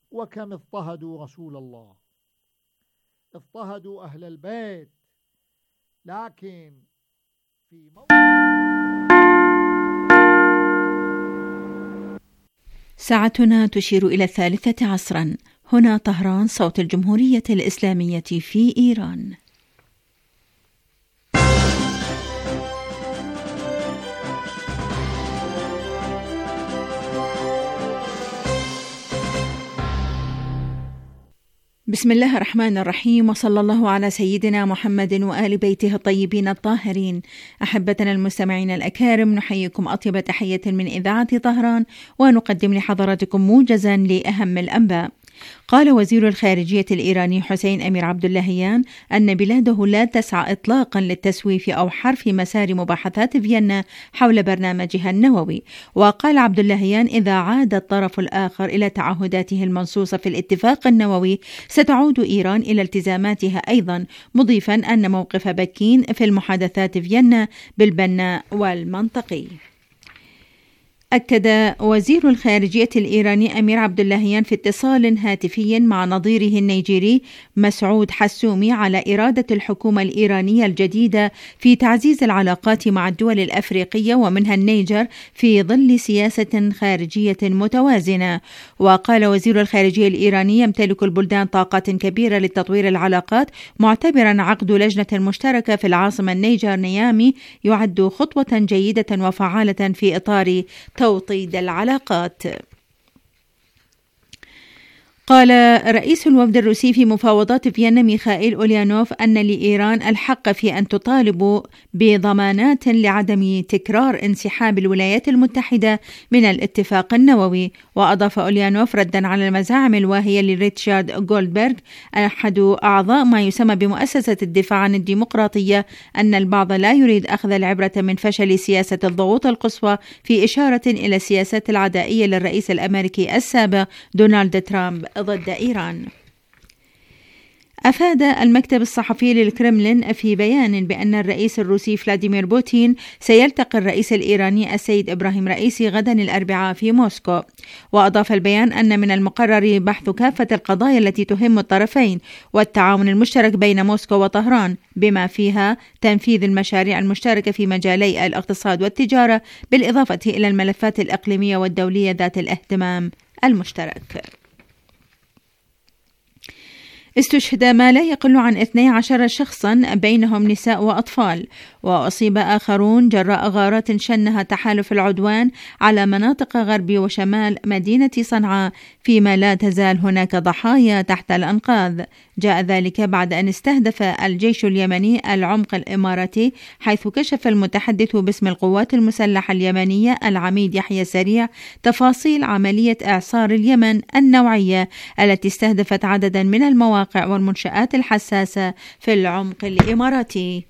وكم اضطهدوا رسول الله، اضطهدوا أهل البيت، لكن في ساعتنا تشير إلى 3 عصرا. هنا طهران، صوت الجمهورية الإسلامية في إيران. بسم الله الرحمن الرحيم، وصلى الله على سيدنا محمد وآل بيته الطيبين الطاهرين. أحبتنا المستمعين الأكارم، نحييكم أطيب تحية من إذاعة طهران، ونقدم لحضراتكم موجزا لأهم الأنباء. قال وزير الخارجية الإيراني حسين أمير عبداللهيان أن بلاده لا تسعى إطلاقا للتسويف أو حرف مسار مباحثات فيينا حول برنامجها النووي. وقال عبداللهيان إذا عاد الطرف الآخر إلى تعهداته المنصوصة في الاتفاق النووي ستعود إيران إلى التزاماتها أيضا، مضيفا أن موقف بكين في المحادثات فيينا بالبناء والمنطقي. أكد وزير الخارجية الإيراني أمير عبداللهيان في اتصال هاتفي مع نظيره النيجيري مسعود حسومي على إرادة الحكومة الإيرانية الجديدة في تعزيز العلاقات مع الدول الأفريقية ومنها النيجر في ظل سياسة خارجية متوازنة. وقال وزير الخارجية الإيراني يمتلك البلدان طاقات كبيرة لتطوير العلاقات، معتبرا عقد لجنة مشتركة في العاصمة النيجر نيامي يعد خطوة جيدة وفعالة في إطار توطيد العلاقات. قال رئيس الوفد الروسي في مفاوضات فيينا ميخائيل أوليانوف أن لإيران الحق في أن تطالب بضمانات لعدم تكرار انسحاب الولايات المتحدة من الاتفاق النووي. وأضاف أوليانوف ردا على المزاعم الواهية لريتشارد غولدبرغ أحد أعضاء ما يسمى بمؤسسة الدفاع عن الديمقراطية أن البعض لا يريد أخذ العبرة من فشل سياسة الضغوط القصوى، في إشارة إلى السياسات العدائية للرئيس الأمريكي السابق دونالد ترامب ضد إيران. أفاد المكتب الصحفي للكرملين في بيان بأن الرئيس الروسي فلاديمير بوتين سيلتقي الرئيس الإيراني السيد إبراهيم رئيسي غدا الأربعاء في موسكو. وأضاف البيان أن من المقرر بحث كافة القضايا التي تهم الطرفين والتعاون المشترك بين موسكو وطهران، بما فيها تنفيذ المشاريع المشتركة في مجالي الاقتصاد والتجارة، بالإضافة إلى الملفات الإقليمية والدولية ذات الاهتمام المشترك. استشهد ما لا يقل عن 12 شخصا بينهم نساء وأطفال، وأصيب آخرون جراء غارات شنها تحالف العدوان على مناطق غرب وشمال مدينة صنعاء، فيما لا تزال هناك ضحايا تحت الأنقاض. جاء ذلك بعد أن استهدف الجيش اليمني العمق الإماراتي، حيث كشف المتحدث باسم القوات المسلحة اليمنية العميد يحيى سريع تفاصيل عملية إعصار اليمن النوعية التي استهدفت عددا من المواقع والمنشآت الحساسة في العمق الإماراتي.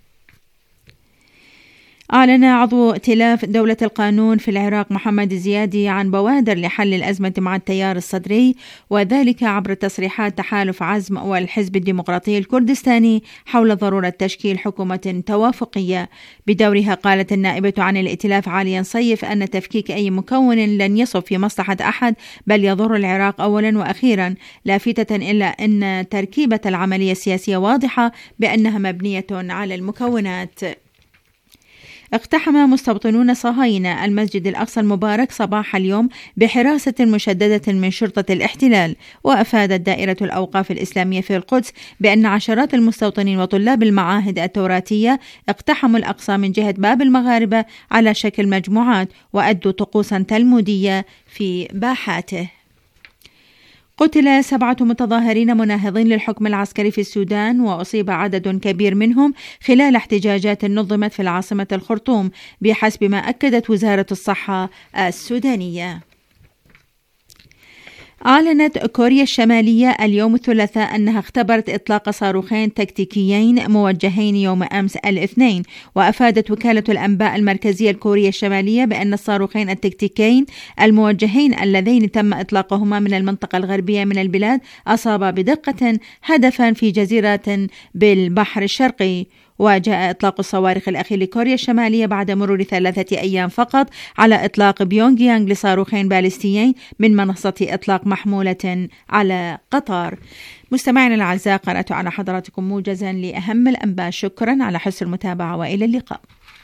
أعلن عضو ائتلاف دولة القانون في العراق محمد الزيادي عن بوادر لحل الأزمة مع التيار الصدري، وذلك عبر تصريحات تحالف عزم والحزب الديمقراطي الكردستاني حول ضرورة تشكيل حكومة توافقية. بدورها قالت النائبة عن الائتلاف عاليا صيف أن تفكيك أي مكون لن يصب في مصلحة أحد، بل يضر العراق أولا وأخيرا، لافتة إلا أن تركيبة العملية السياسية واضحة بأنها مبنية على المكونات. اقتحم مستوطنون صهاينة المسجد الأقصى المبارك صباح اليوم بحراسة مشددة من شرطة الاحتلال. وأفادت دائرة الأوقاف الإسلامية في القدس بأن عشرات المستوطنين وطلاب المعاهد التوراتية اقتحموا الأقصى من جهة باب المغاربة على شكل مجموعات، وأدوا طقوسا تلمودية في باحاته. قتل 7 متظاهرين مناهضين للحكم العسكري في السودان، وأصيب عدد كبير منهم خلال احتجاجات نظمت في العاصمة الخرطوم، بحسب ما أكدت وزارة الصحة السودانية. أعلنت كوريا الشمالية اليوم الثلاثاء أنها اختبرت إطلاق صاروخين تكتيكيين موجهين يوم أمس الاثنين. وأفادت وكالة الأنباء المركزية الكورية الشمالية بأن الصاروخين التكتيكيين الموجهين اللذين تم إطلاقهما من المنطقة الغربية من البلاد أصابا بدقة هدفا في جزيرة بالبحر الشرقي. وجاء إطلاق الصواريخ الأخير لكوريا الشمالية بعد مرور 3 أيام فقط على إطلاق بيونغ يانغ لصاروخين باليستيين من منصة إطلاق محمولة على قطر. مستمعينا الأعزاء، قرأت على حضراتكم موجزا لأهم الأنباء. شكرا على حسن المتابعة وإلى اللقاء.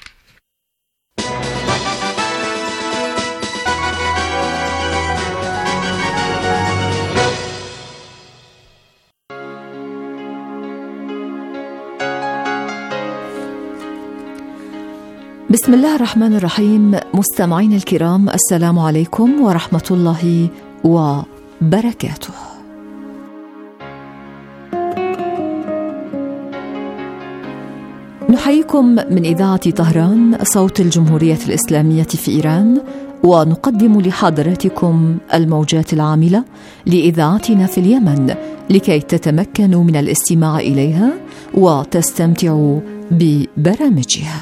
بسم الله الرحمن الرحيم. مستمعين الكرام، السلام عليكم ورحمة الله وبركاته. نحييكم من إذاعة طهران صوت الجمهورية الإسلامية في إيران، ونقدم لحضراتكم الموجات العاملة لإذاعتنا في اليمن لكي تتمكنوا من الاستماع إليها وتستمتعوا ببرامجها.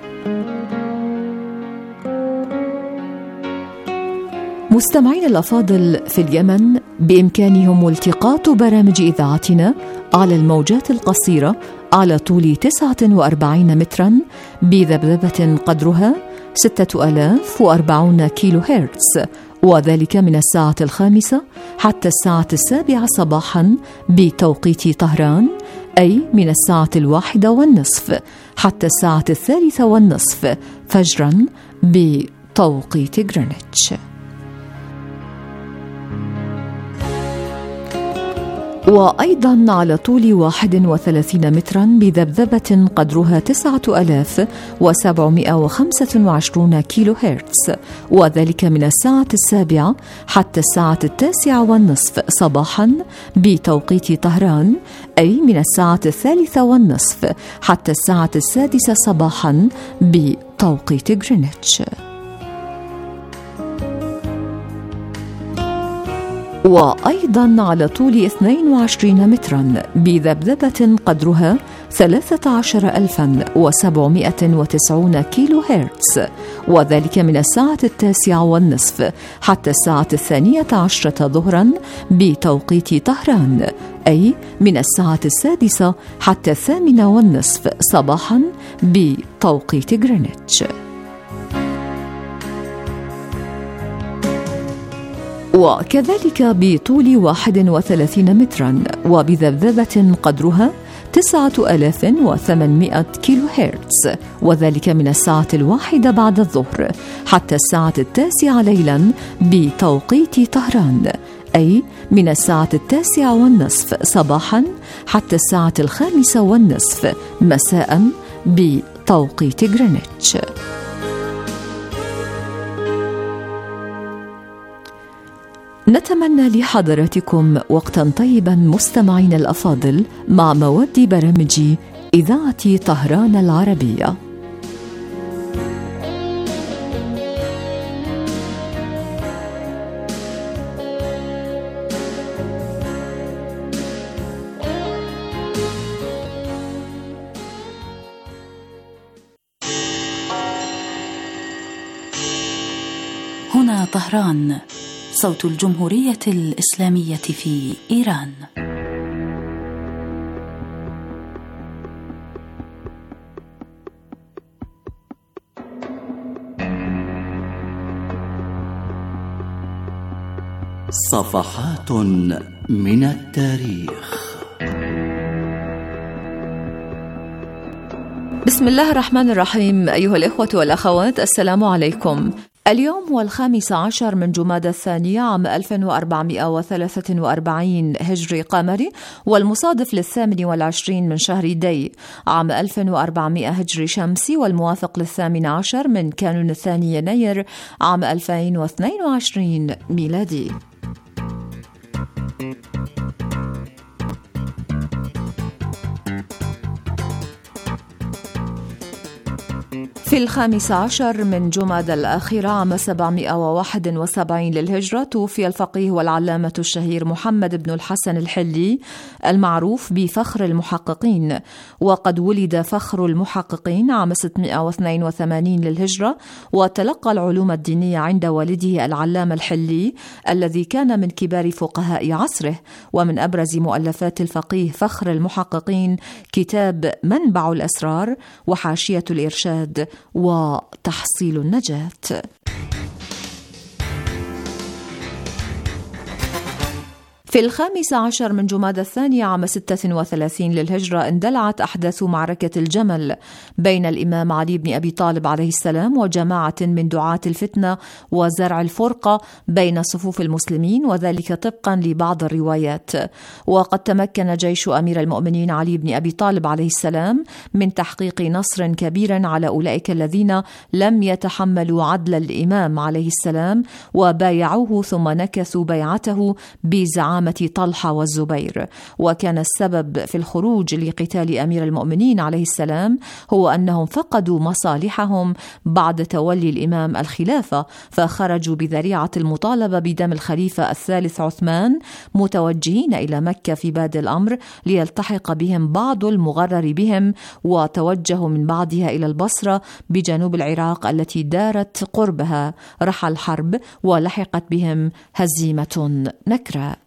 مستمعين الأفاضل، في اليمن بإمكانهم التقاط برامج إذاعتنا على الموجات القصيرة على طول 49 مترا بذبذبة قدرها 6040 كيلو هرتز، وذلك من الساعة 5 حتى الساعة 7 صباحا بتوقيت طهران، أي من الساعة 1:30 حتى الساعة 3:30 فجرا بتوقيت غرينتش. وأيضا على طول 31 مترا بذبذبة قدرها 9725 كيلو هرتز، وذلك من الساعة 7 حتى الساعة 9:30 صباحا بتوقيت طهران، أي من الساعة 3:30 حتى الساعة 6 صباحا بتوقيت غرينتش. وأيضا على طول 22 مترا بذبذبة قدرها 13790 كيلو هرتز، وذلك من الساعة 9:30 حتى الساعة 12 ظهرا بتوقيت طهران، أي من الساعة 6 حتى 8:30 صباحا بتوقيت غرينتش. وكذلك بطول 31 مترا وبذبذبة قدرها 9800 كيلو هرتز، وذلك من الساعة 1 بعد الظهر حتى الساعة 9 ليلا بتوقيت طهران، أي من الساعة 9:30 صباحا حتى الساعة 5:30 مساء بتوقيت غرينتش. نتمنى لحضراتكم وقتا طيبا مستمعين الأفاضل مع مواد برامج إذاعة طهران العربية. هنا طهران صوت الجمهورية الإسلامية في إيران. صفحات من التاريخ. بسم الله الرحمن الرحيم. أيها الإخوة والأخوات، السلام عليكم. اليوم هو 15 من جمادى الثانية عام 1443 هجري قمري، والمصادف ل28 من شهر دي عام 1400 هجري شمسي، والموافق ل18 من كانون الثاني يناير عام 2022 ميلادي. في في 15 من جمادى الآخرة عام 771 للهجرة توفي الفقيه والعلامة الشهير محمد بن الحسن الحلي المعروف بفخر المحققين، وقد ولد فخر المحققين عام 682 للهجرة، وتلقى العلوم الدينية عند والده العلامة الحلي الذي كان من كبار فقهاء عصره. ومن أبرز مؤلفات الفقيه فخر المحققين كتاب منبع الأسرار وحاشية الإرشاد وتحصيل النجاة. في 15 من جمادى الثاني عام 36 للهجرة اندلعت أحداث معركة الجمل بين الإمام علي بن أبي طالب عليه السلام وجماعة من دعاة الفتنة وزرع الفرقة بين صفوف المسلمين، وذلك طبقا لبعض الروايات. وقد تمكن جيش أمير المؤمنين علي بن أبي طالب عليه السلام من تحقيق نصر كبير على أولئك الذين لم يتحملوا عدل الإمام عليه السلام وبايعوه ثم نكثوا بيعته بزعامة طلحة والزبير. وكان السبب في الخروج لقتال أمير المؤمنين عليه السلام هو أنهم فقدوا مصالحهم بعد تولي الإمام الخلافة، فخرجوا بذريعة المطالبة بدم الخليفة الثالث عثمان متوجهين إلى مكة في بادئ الأمر ليلتحق بهم بعض المغرر بهم، وتوجهوا من بعدها إلى البصرة بجنوب العراق التي دارت قربها رحى الحرب، ولحقت بهم هزيمة نكراء.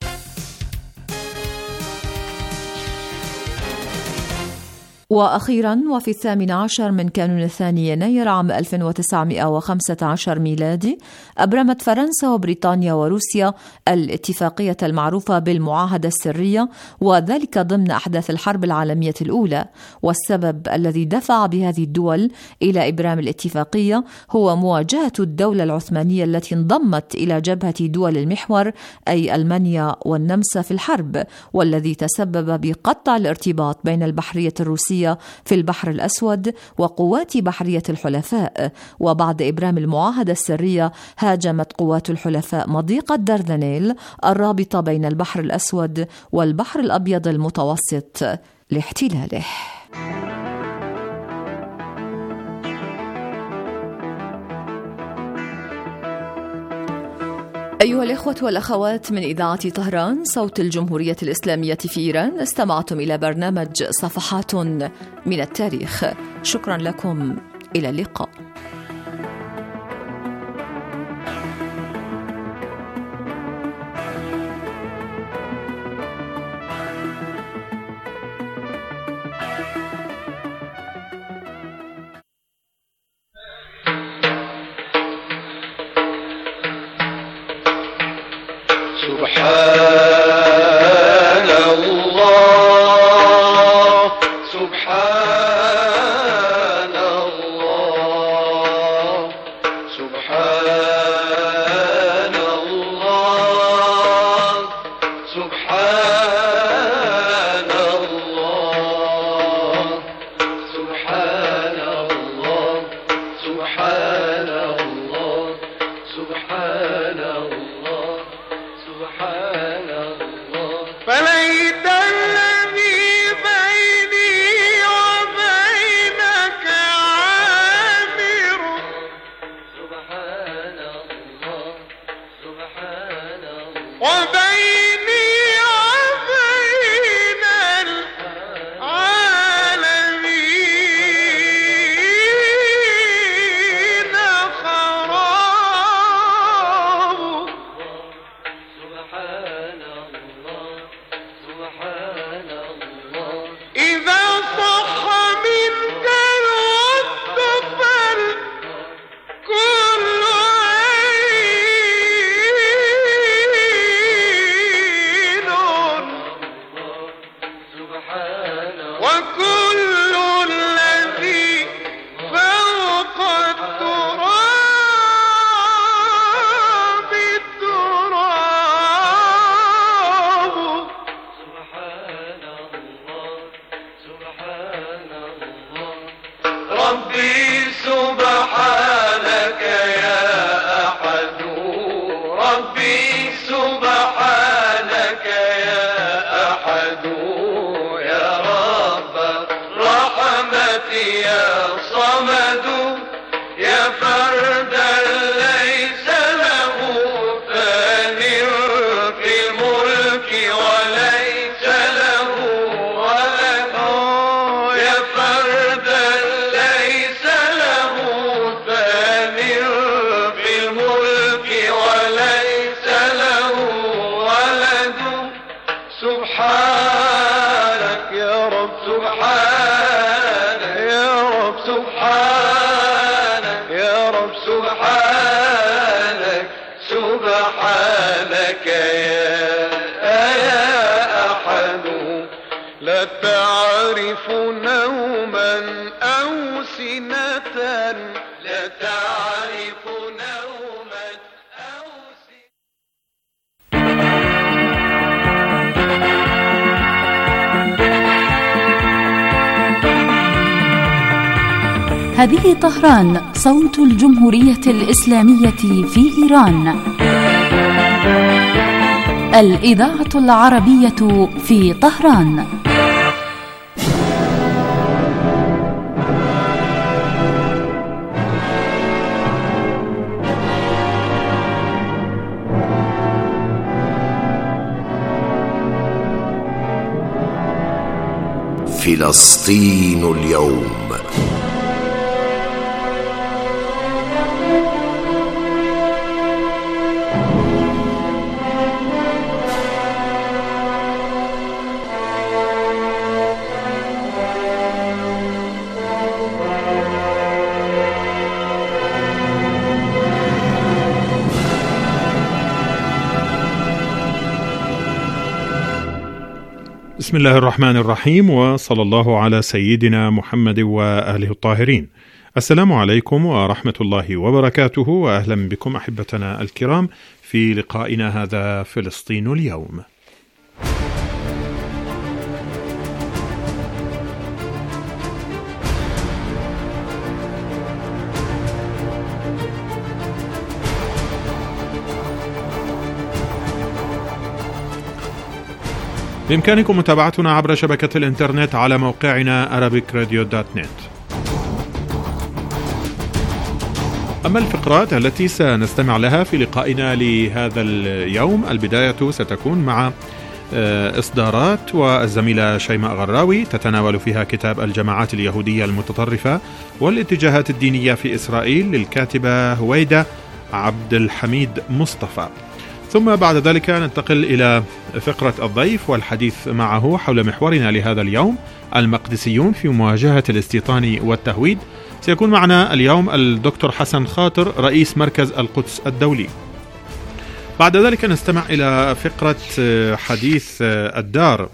وأخيرا وفي 18 من كانون الثاني يناير عام 1915 ميلادي أبرمت فرنسا وبريطانيا وروسيا الاتفاقية المعروفة بالمعاهدة السرية، وذلك ضمن أحداث الحرب العالمية الأولى. والسبب الذي دفع بهذه الدول إلى إبرام الاتفاقية هو مواجهة الدولة العثمانية التي انضمت إلى جبهة دول المحور أي ألمانيا والنمسا في الحرب، والذي تسبب بقطع الارتباط بين البحرية الروسية في البحر الأسود وقوات بحرية الحلفاء. وبعد إبرام المعاهدة السرية هاجمت قوات الحلفاء مضيق الدردنيل الرابطة بين البحر الأسود والبحر الأبيض المتوسط لاحتلاله. أيها الإخوة والأخوات من إذاعة طهران صوت الجمهورية الإسلامية في إيران، استمعتم إلى برنامج صفحات من التاريخ. شكرا لكم، إلى اللقاء. سبحان الله سبحان الله سبحان الله سبحان الله سبحان الله سبحان الله سبحان الله سبحان الله. فليت الذي بيني وبينك عامر. سبحان الله سبحان الله. وبيني وبينك سبحانك يا رب سبحانك يا رب سبحانك يا رب سبحانك سبحانك يا أحد لا تعرف نوما أو سنة لا تعرف نوما أو سنة. هذه طهران صوت الجمهورية الإسلامية في إيران. الإذاعة العربية في طهران. فلسطين اليوم. بسم الله الرحمن الرحيم، وصلى الله على سيدنا محمد وآله الطاهرين. السلام عليكم ورحمة الله وبركاته، وأهلا بكم أحبتنا الكرام في لقائنا هذا فلسطين اليوم. بإمكانكم متابعتنا عبر شبكة الإنترنت على موقعنا arabicradio.net. أما الفقرات التي سنستمع لها في لقائنا لهذا اليوم، البداية ستكون مع إصدارات، والزميلة شيماء غراوي تتناول فيها كتاب الجماعات اليهودية المتطرفة والاتجاهات الدينية في إسرائيل للكاتبة هويدا عبد الحميد مصطفى. ثم بعد ذلك ننتقل إلى فقرة الضيف والحديث معه حول محورنا لهذا اليوم، المقدسيون في مواجهة الاستيطان والتهويد. سيكون معنا اليوم الدكتور حسن خاطر رئيس مركز القدس الدولي. بعد ذلك نستمع إلى فقرة حديث الدار،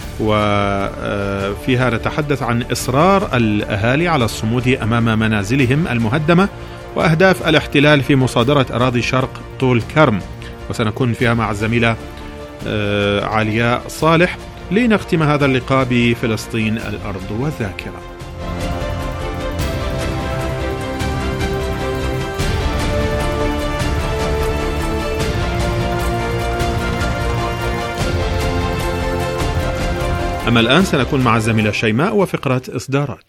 وفيها نتحدث عن إصرار الأهالي على الصمود أمام منازلهم المهدمة وأهداف الاحتلال في مصادرة أراضي شرق طول كرم، وسنكون فيها مع الزميلة علياء صالح لنختم هذا اللقاء بفلسطين الأرض والذاكرة. أما الآن سنكون مع الزميلة شيماء وفقرة إصدارات.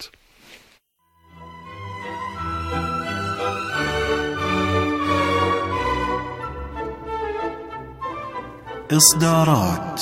إصدارات.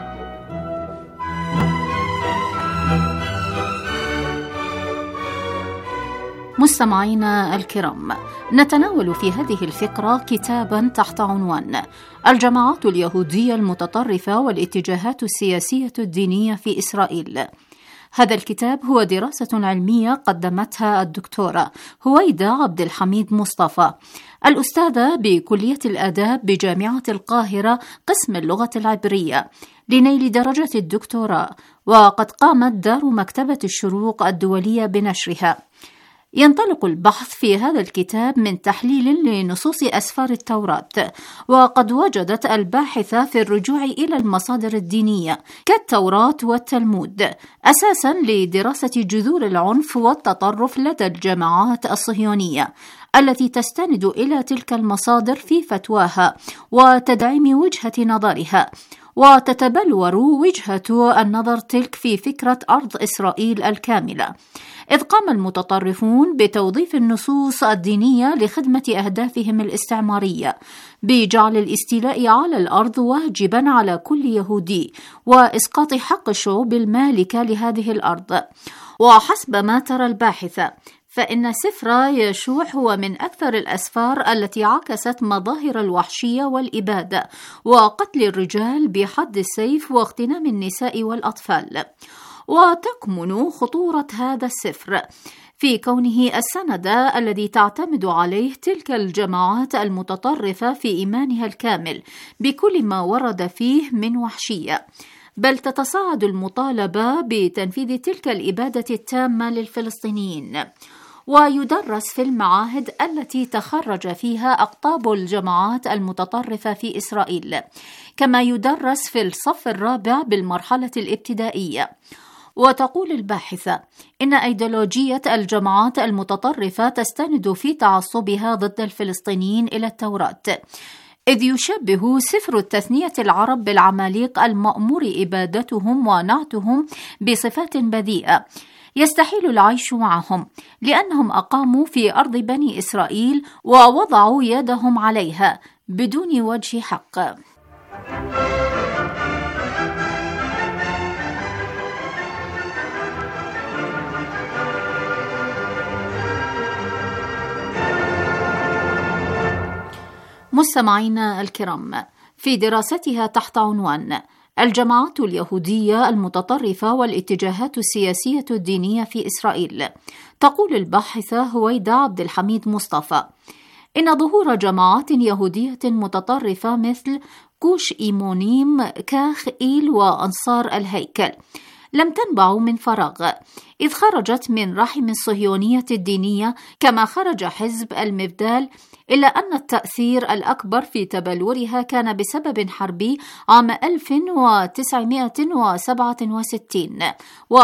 مستمعينا الكرام، نتناول في هذه الفقرة كتابا تحت عنوان الجماعات اليهودية المتطرفة والاتجاهات السياسية الدينية في إسرائيل. هذا الكتاب هو دراسة علمية قدمتها الدكتورة هويدا عبد الحميد مصطفى، الأستاذة بكلية الآداب بجامعة القاهرة قسم اللغة العبرية، لنيل درجة الدكتوراه، وقد قامت دار مكتبة الشروق الدولية بنشرها. ينطلق البحث في هذا الكتاب من تحليل لنصوص أسفار التوراة، وقد وجدت الباحثة في الرجوع إلى المصادر الدينية كالتوراة والتلمود أساساً لدراسة جذور العنف والتطرف لدى الجماعات الصهيونية التي تستند إلى تلك المصادر في فتواها وتدعيم وجهة نظرها، وتتبلور وجهة النظر تلك في فكرة أرض إسرائيل الكاملة، إذ قام المتطرفون بتوظيف النصوص الدينية لخدمة أهدافهم الاستعمارية، بجعل الاستيلاء على الأرض واجبا على كل يهودي وإسقاط حق الشعوب المالكة لهذه الأرض. وحسب ما ترى الباحثة، فإن سفر يشوع هو من أكثر الأسفار التي عكست مظاهر الوحشية والإبادة وقتل الرجال بحد السيف واغتنام النساء والأطفال. وتكمن خطورة هذا السفر في كونه السند الذي تعتمد عليه تلك الجماعات المتطرفة في إيمانها الكامل بكل ما ورد فيه من وحشية، بل تتصاعد المطالبة بتنفيذ تلك الإبادة التامة للفلسطينيين. ويدرس في المعاهد التي تخرج فيها أقطاب الجماعات المتطرفة في إسرائيل، كما يدرس في الصف الرابع بالمرحلة الابتدائية. وتقول الباحثة إن أيديولوجية الجماعات المتطرفة تستند في تعصبها ضد الفلسطينيين إلى التوراة، إذ يشبه سفر التثنية العرب بالعماليق المأمور إبادتهم ونعتهم بصفات بذيئة يستحيل العيش معهم، لأنهم أقاموا في أرض بني إسرائيل ووضعوا يدهم عليها بدون وجه حق. مستمعينا الكرام، في دراستها تحت عنوان الجماعات اليهودية المتطرفة والاتجاهات السياسية الدينية في إسرائيل، تقول الباحثة هويدا عبد الحميد مصطفى إن ظهور جماعات يهودية متطرفة مثل كوش إيمونيم، كاخ إيل وأنصار الهيكل لم تنبع من فراغ، إذ خرجت من رحم الصهيونية الدينية كما خرج حزب المبدال، إلا أن التأثير الأكبر في تبلورها كان بسبب حربي عام 1967 و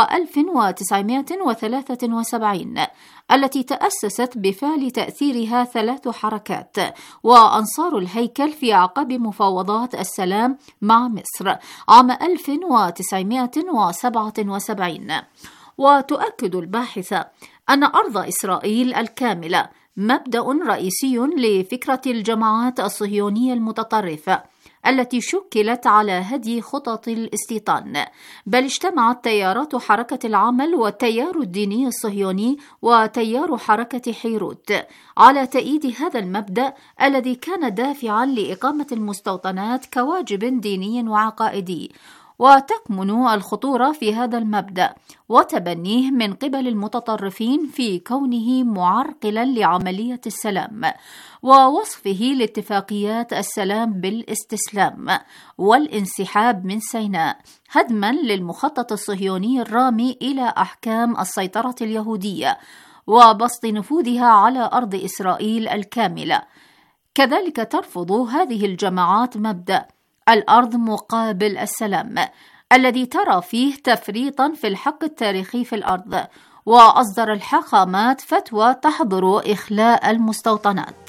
1973 التي تأسست بفعل تأثيرها 3 حركات وأنصار الهيكل في أعقاب مفاوضات السلام مع مصر عام 1977. وتؤكد الباحثة أن أرض إسرائيل الكاملة مبدأ رئيسي لفكرة الجماعات الصهيونية المتطرفة التي شكلت على هدي خطط الاستيطان، بل اجتمعت تيارات حركة العمل والتيار الديني الصهيوني وتيار حركة حيروت على تأييد هذا المبدأ الذي كان دافعا لإقامة المستوطنات كواجب ديني وعقائدي. وتكمن الخطورة في هذا المبدأ وتبنيه من قبل المتطرفين في كونه معرقلا لعملية السلام ووصفه لاتفاقيات السلام بالاستسلام والانسحاب من سيناء، هدما للمخطط الصهيوني الرامي إلى أحكام السيطرة اليهودية وبسط نفوذها على أرض إسرائيل الكاملة. كذلك ترفض هذه الجماعات مبدأ الأرض مقابل السلام الذي ترى فيه تفريطا في الحق التاريخي في الأرض، وأصدر الحاخامات فتوى تحظر إخلاء المستوطنات.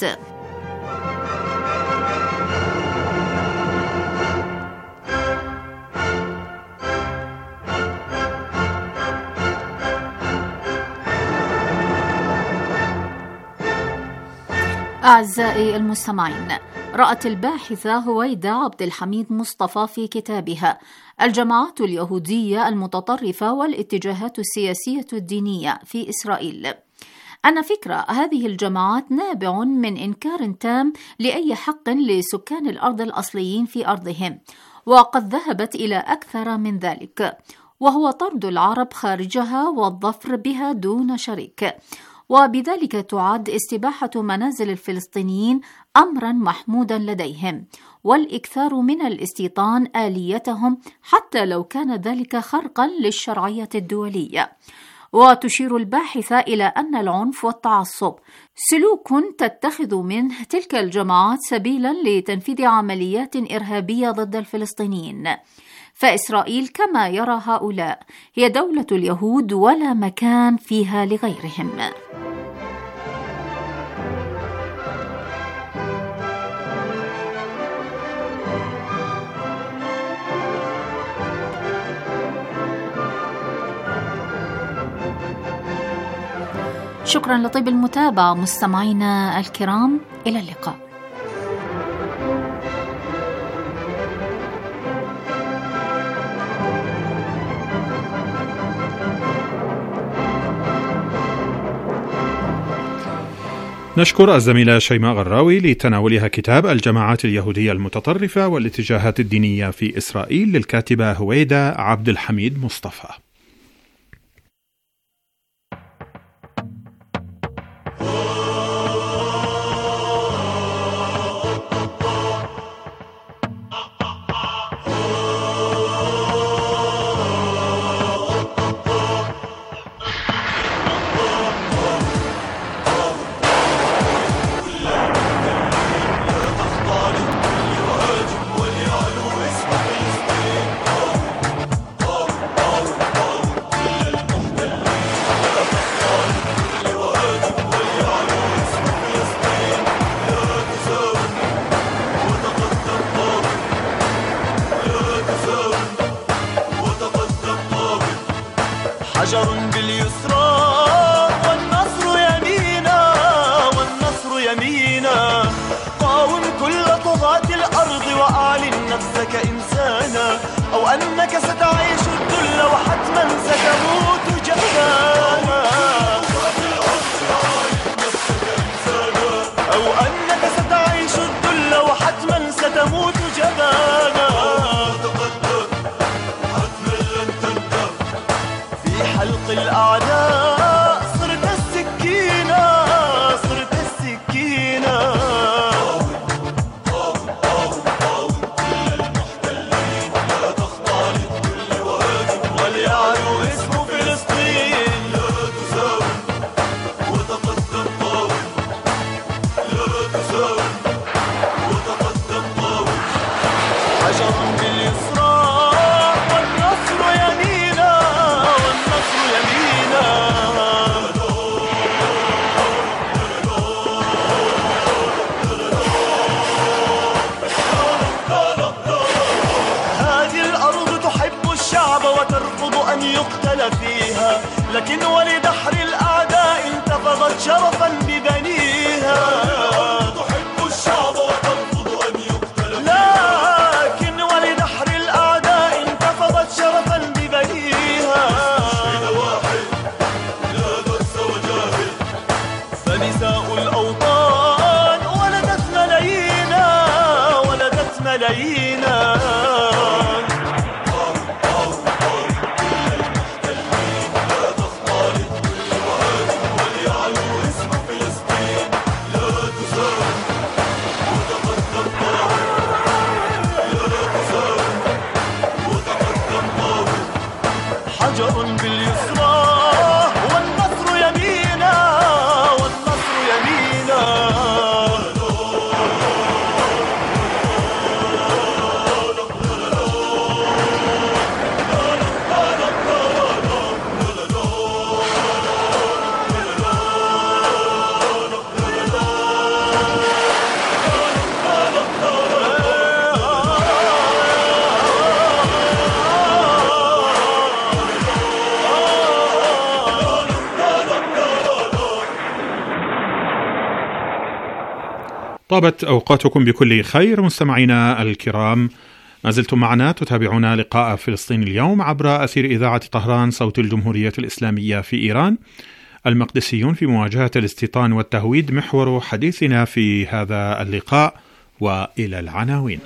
أعزائي المستمعين، رأت الباحثة هويدا عبد الحميد مصطفى في كتابها الجماعات اليهودية المتطرفة والاتجاهات السياسية الدينية في إسرائيل أن فكرة هذه الجماعات نابع من إنكار تام لأي حق لسكان الأرض الأصليين في أرضهم، وقد ذهبت إلى أكثر من ذلك، وهو طرد العرب خارجها والظفر بها دون شريك. وبذلك تعد استباحة منازل الفلسطينيين أمرا محمودا لديهم، والإكثار من الاستيطان آليتهم حتى لو كان ذلك خرقا للشرعية الدولية. وتشير الباحثة إلى أن العنف والتعصب سلوك تتخذ منه تلك الجماعات سبيلا لتنفيذ عمليات إرهابية ضد الفلسطينيين، فإسرائيل كما يرى هؤلاء هي دولة اليهود ولا مكان فيها لغيرهم. شكرا لطيب المتابعة مستمعينا الكرام، إلى اللقاء. نشكر الزميلة شيماء غراوي لتناولها كتاب الجماعات اليهودية المتطرفة والاتجاهات الدينية في إسرائيل للكاتبة هويدا عبد الحميد مصطفى. حجر باليسرى والنصر يمينا والنصر يمينا قاوم كل طغاة الأرض وأعلن نفسك إنسانا أو أنك ستعيش الذل وحتما ستموت جبانا أو أنك ستعيش الذل وحتما ستموت جبانا حلق الأعداء صرت السكينة صرت السكينة لا تختلط كل واجب وليعلو اسم فلسطين لا تساوم وتقدم قاوم لا تساوم وتقدم قاوم حجر باليسرى والنصر يمينا هذه الأرض تحب الشعب وترفض أن يقتل فيها لكن ولدحر الأعداء انتفضت شرفا ببنيها تحب الشعب وترفض أن يقتل فيها لكن ولدحر الأعداء انتفضت شرفا ببنيها فنساء الأوطان ولدت ملايينا ولدت ملايينا لا تختلط كل واجب وليعلو اسم فلسطين لا تساوم وتقدم قاوم لا تساوم وتقدم قاوم حجر باليسرى والنصر يمينا طابت أوقاتكم بكل خير مستمعينا الكرام، ما زلتم معنا تتابعون لقاء فلسطين اليوم عبر أثير إذاعة طهران صوت الجمهورية الإسلامية في إيران. المقدسيون في مواجهة الاستيطان والتهويد محور حديثنا في هذا اللقاء، وإلى العناوين.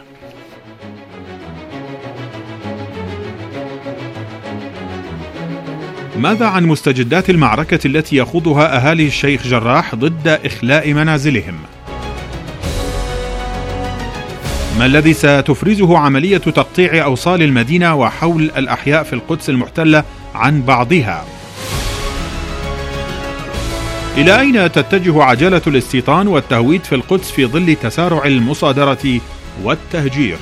ماذا عن مستجدات المعركة التي يخوضها أهالي الشيخ جراح ضد إخلاء منازلهم؟ ما الذي ستفرزه عملية تقطيع أوصال المدينة وحول الأحياء في القدس المحتلة عن بعضها؟ إلى أين تتجه عجلة الاستيطان والتهويد في القدس في ظل تسارع المصادرة والتهجير؟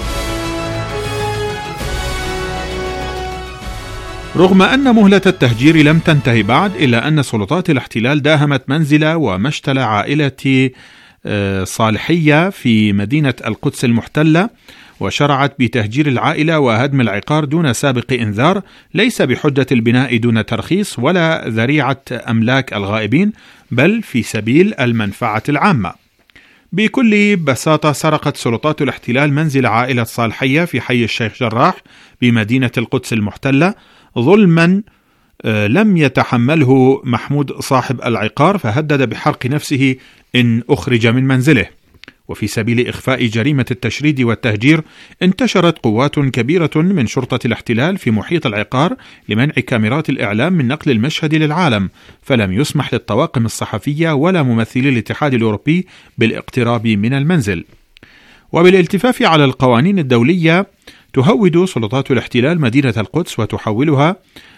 رغم أن مهلة التهجير لم تنتهي بعد، إلا أن سلطات الاحتلال داهمت منزل ومشتل عائلة صالحية في مدينة القدس المحتلة، وشرعت بتهجير العائلة وهدم العقار دون سابق إنذار، ليس بحجة البناء دون ترخيص ولا ذريعة أملاك الغائبين، بل في سبيل المنفعة العامة. بكل بساطة سرقت سلطات الاحتلال منزل عائلة صالحية في حي الشيخ جراح بمدينة القدس المحتلة ظلما لم يتحمله محمود صاحب العقار، فهدد بحرق نفسه إن أخرج من منزله. وفي سبيل إخفاء جريمة التشريد والتهجير انتشرت قوات كبيرة من شرطة الاحتلال في محيط العقار لمنع كاميرات الإعلام من نقل المشهد للعالم، فلم يسمح للطواقم الصحفية ولا ممثلي الاتحاد الأوروبي بالاقتراب من المنزل. وبالالتفاف على القوانين الدولية تهود سلطات الاحتلال مدينة القدس وتحولها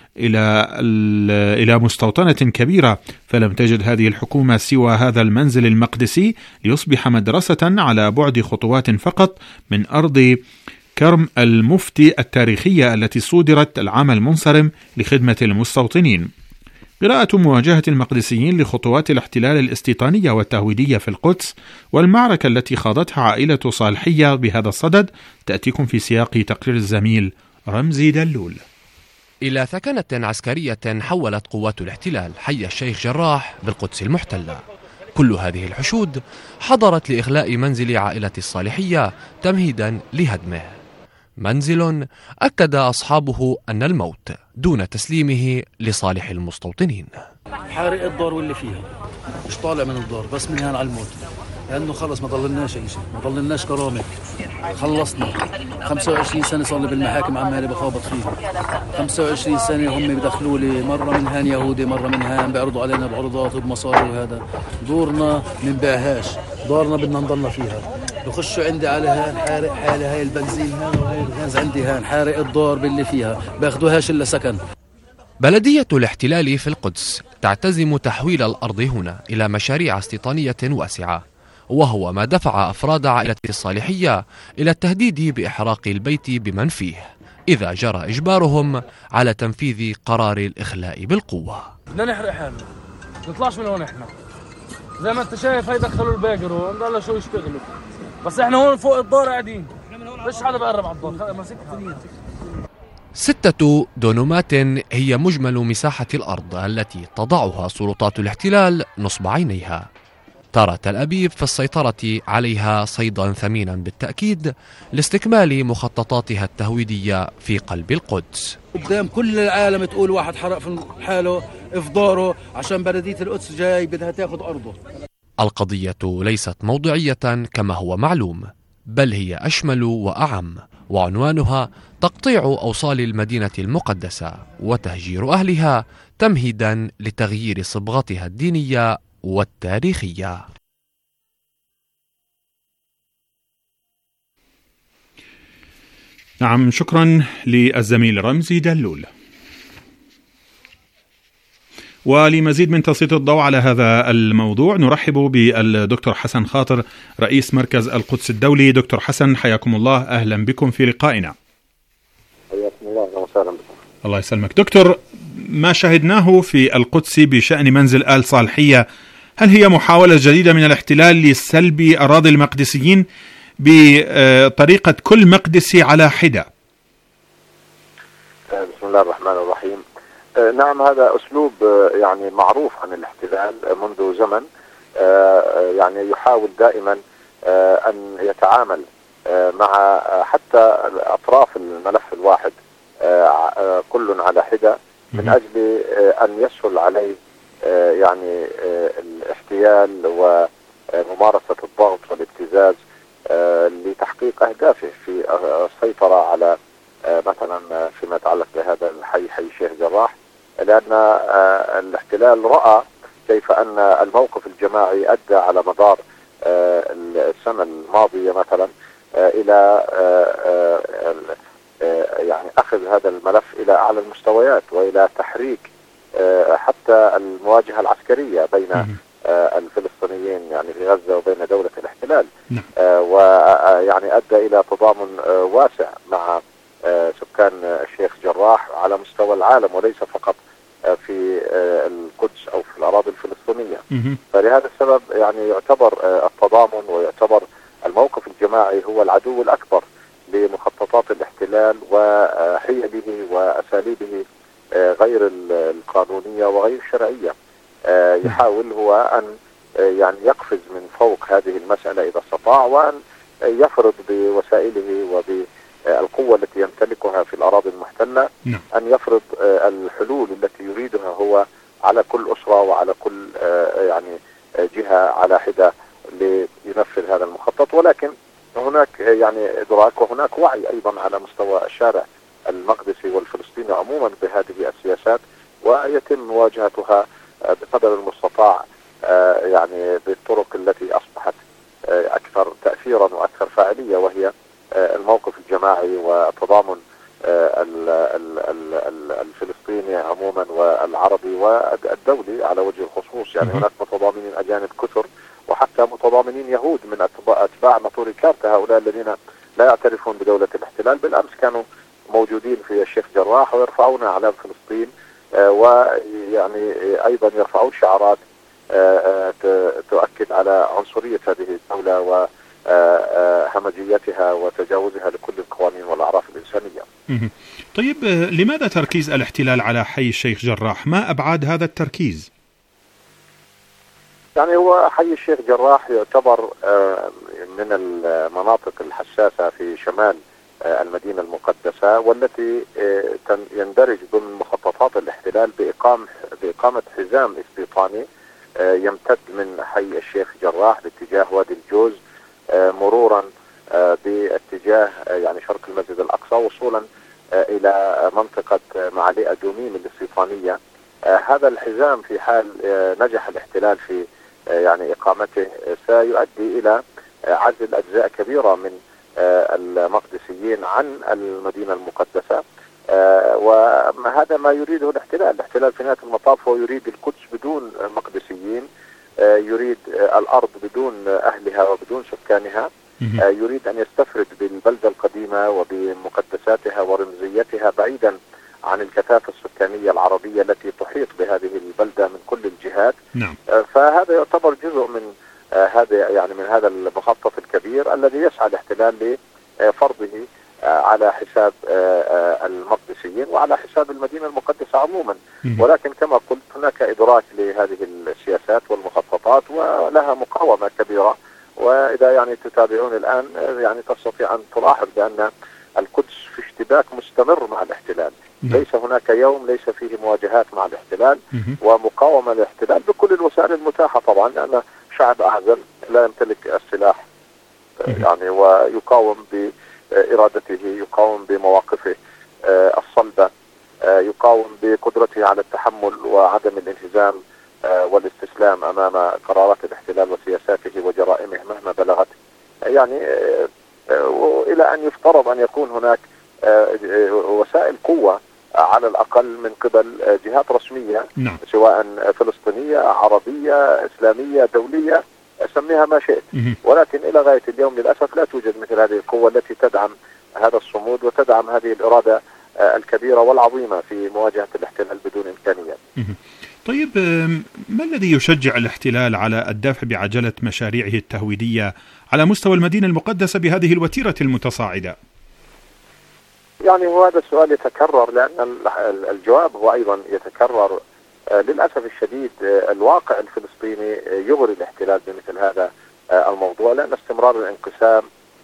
إلى مستوطنة كبيرة، فلم تجد هذه الحكومة سوى هذا المنزل المقدسي ليصبح مدرسة على بعد خطوات فقط من أرض كرم المفتي التاريخية التي صودرت العام المنصرم لخدمة المستوطنين. قراءة مواجهة المقدسيين لخطوات الاحتلال الاستيطانية والتهويدية في القدس والمعركة التي خاضتها عائلة صالحية بهذا الصدد تأتيكم في سياق تقرير الزميل رمزي دلول. إلى ثكنة عسكرية حولت قوات الاحتلال حي الشيخ جراح بالقدس المحتلة. كل هذه الحشود حضرت لإخلاء منزل عائلة الصالحية تمهيدا لهدمه، منزل أكد أصحابه أن الموت دون تسليمه لصالح المستوطنين. حارق الدار واللي فيها مش طالع من الدار، بس من هنا على الموت، لأنه خلص ما ضللناش شيء، ما ضللناش كرامة، خلصنا. 25 سنة صار لي بالمحاكم عمالي بخابط فيهم، 25 سنة هم بدخلوا لي مرة من هان يهودي مرة من هان، بيعرضوا علينا بعروضات وبمصاري، وهذا دورنا من بيعهاش، دارنا بدنا نضلنا فيها. بخشوا عندي على هان حارق حالي، هاي البنزين هان وهاي الغاز عندي هان، حارق الدار باللي فيها، بياخدوهاش إلا سكن. بلدية الاحتلال في القدس تعتزم تحويل الأرض هنا إلى مشاريع استيطانية واسعة، وهو ما دفع أفراد عائلة الصالحية إلى التهديد بإحراق البيت بمن فيه إذا جرى إجبارهم على تنفيذ قرار الإخلاء بالقوة. بدنا نحرق حالنا، نطلعش من هون احنا. زي ما انت شايف هاي دخلوا الباقر هون قالوا شو يشتغلوا، بس احنا هون فوق الدار قاعدين، ليش حدا بقرب على الدار؟ ماسكها. 6 دونومات هي مجمل مساحة الأرض التي تضعها سلطات الاحتلال نصب عينيها. ترى تل أبيب في السيطرة عليها صيدا ثمينا بالتأكيد لاستكمال مخططاتها التهويدية في قلب القدس. قدام كل العالم تقول واحد حرق في حاله إفضاره عشان بلدية القدس جاي بدها تاخد أرضه. القضية ليست موضوعية كما هو معلوم، بل هي أشمل وأعم، وعنوانها تقطيع أوصال المدينة المقدسة وتهجير أهلها تمهيدا لتغيير صبغتها الدينية والتاريخية. نعم، شكرا للزميل رمزي دلول. ولمزيد من تسليط الضوء على هذا الموضوع نرحب بالدكتور حسن خاطر رئيس مركز القدس الدولي. دكتور حسن، حياكم الله، أهلا بكم في لقائنا. حياكم الله، أهلا وسهلا بكم. الله يسلمك. دكتور، ما شاهدناه في القدس بشأن منزل آل صالحية، هل هي محاولة جديدة من الاحتلال لسلب أراضي المقدسيين بطريقة كل مقدسي على حدة؟ بسم الله الرحمن الرحيم. نعم، هذا أسلوب يعني معروف عن الاحتلال منذ زمن، يعني يحاول دائما أن يتعامل مع حتى أطراف الملف الواحد كل على حدة من أجل أن يسهل عليه يعني الاحتيال وممارسة الضغط والابتزاز لتحقيق أهدافه في السيطرة على مثلا فيما يتعلق بهذا الحي، حي الشيخ جراح، لأن الاحتلال رأى كيف أن الموقف الجماعي أدى على مدار السنة الماضية مثلا إلى يعني أخذ هذا الملف إلى أعلى المستويات وإلى تحريك حتى المواجهة العسكرية بين الفلسطينيين يعني في غزة وبين دولة الاحتلال، ويعني أدى إلى تضامن واسع مع سكان الشيخ جراح على مستوى العالم وليس فقط في القدس أو في الأراضي الفلسطينية. فلهذا السبب يعني يعتبر التضامن ويعتبر الموقف الجماعي هو العدو الأكبر لمخططات الاحتلال وحيله وأساليبه غير القانونية وغير الشرعية. يحاول هو أن يعني يقفز من فوق هذه المسألة إذا استطاع، وأن يفرض بوسائله القوة التي يمتلكها في الأراضي المحتلة أن يفرض الحلول التي يريدها هو على كل أسرة وعلى كل يعني جهة على حدة لينفذ هذا المخطط. ولكن هناك يعني إدراك وهناك وعي أيضا على مستوى الشارع المقدسي والفلسطيني عموما بهذه السياسات، ويتم مواجهتها بقدر المستطاع يعني بالطرق التي أصبحت أكثر تأثيرا وأكثر فاعلية، وهي الموقف الجماعي وتضامن الفلسطيني عموما والعربي والدولي على وجه الخصوص. يعني هناك متضامنين أجانب كثر وحتى متضامنين يهود من أتباع ناطوري كارتا، هؤلاء الذين لا يعترفون بدولة الاحتلال بالأمس كانوا موجودين في الشيخ جراح ويرفعون أعلام فلسطين، ويعني أيضا يرفعون شعارات تؤكد على عنصرية هذه الدولة وهمجيتها وتجاوزها لكل القوانين والأعراف الإنسانية. طيب لماذا تركيز الاحتلال على حي الشيخ جراح؟ ما أبعاد هذا التركيز؟ يعني هو حي الشيخ جراح يعتبر من المناطق الحساسة في شمال المدينة المقدسة، والتي يندرج ضمن مخططات الاحتلال بإقامة حزام استيطاني يمتد من حي الشيخ جراح باتجاه وادي الجوز مرورا باتجاه يعني شرق المسجد الأقصى وصولا إلى منطقة معالي أدوميم الاستيطانية. هذا الحزام في حال نجح الاحتلال في يعني إقامته سيؤدي إلى عزل أجزاء كبيرة من المقدسيين عن المدينة المقدسة، وهذا ما يريده الاحتلال في نهاية المطاف هو يريد القدس بدون مقدسيين، يريد الأرض بدون أهلها وبدون سكانها، يريد أن يستفرد بالبلدة القديمة وبمقدساتها ورمزيتها بعيدا عن الكثافة السكانية العربية التي تحيط بهذه البلدة من كل الجهات. فهذا يعتبر جزء من هذا المخطط الكبير الذي يسعى الاحتلال لفرضه على حساب المقدسيين وعلى حساب المدينة المقدسة عموما. ولكن كما قلت هناك إدراك لهذه السياسات والمخططات ولها مقاومة كبيرة، وإذا يعني تتابعون الآن يعني تستطيع أن تلاحظ بأن القدس في اشتباك مستمر مع الاحتلال. ليس هناك يوم ليس فيه مواجهات مع الاحتلال ومقاومة للاحتلال بكل الوسائل المتاحة طبعا، لأن شعب أعزل لا يمتلك السلاح يعني ويقاوم بإرادته، يقاوم بمواقفه الصلبة، يقاوم بقدرته على التحمل وعدم الانهزام والاستسلام أمام قرارات الاحتلال وسياساته وجرائمه مهما بلغت. يعني إلى أن يفترض أن يكون هناك وسائل قوة على الأقل من قبل جهات رسمية سواء فلسطينية عربية إسلامية دولية سميها ما شئت، ولكن إلى غاية اليوم للأسف لا توجد مثل هذه القوة التي تدعم هذا الصمود وتدعم هذه الإرادة الكبيرة والعظيمة في مواجهة الاحتلال بدون إمكانيات. طيب ما الذي يشجع الاحتلال على الدفع بعجلة مشاريعه التهويدية على مستوى المدينة المقدسة بهذه الوتيرة المتصاعدة؟ يعني هو هذا السؤال يتكرر لأن الجواب هو أيضا يتكرر. للأسف الشديد الواقع الفلسطيني يغري الاحتلال بمثل هذا الموضوع، لأن استمرار الانقسام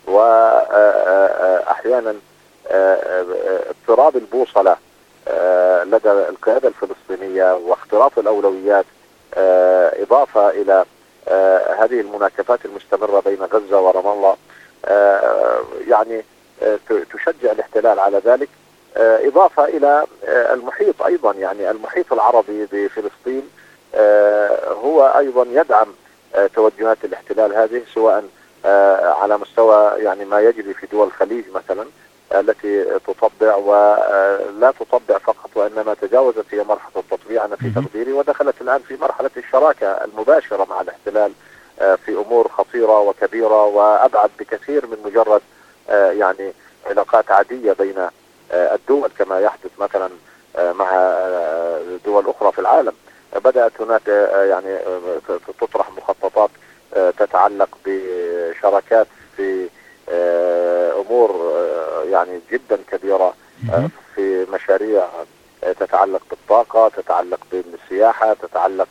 وأحيانا اضطراب البوصلة لدى القيادة الفلسطينية واختلاط الأولويات إضافة إلى هذه المناكفات المستمرة بين غزة ورام الله يعني تشجع الاحتلال على ذلك، إضافة إلى المحيط أيضا، يعني المحيط العربي بفلسطين هو أيضا يدعم توجهات الاحتلال هذه، سواء على مستوى يعني ما يجري في دول الخليج مثلا التي تطبع ولا تطبع فقط وإنما تجاوزت هي مرحلة التطبيع أنا في تقديري ودخلت الآن في مرحلة الشراكة المباشرة مع الاحتلال في أمور خطيرة وكبيرة وأبعد بكثير من مجرد يعني علاقات عادية بين الدول كما يحدث مثلا مع دول أخرى في العالم. بدأت هناك يعني تطرح مخططات تتعلق بشراكات في أمور يعني جدا كبيرة في مشاريع تتعلق بالطاقة، تتعلق بالسياحة، تتعلق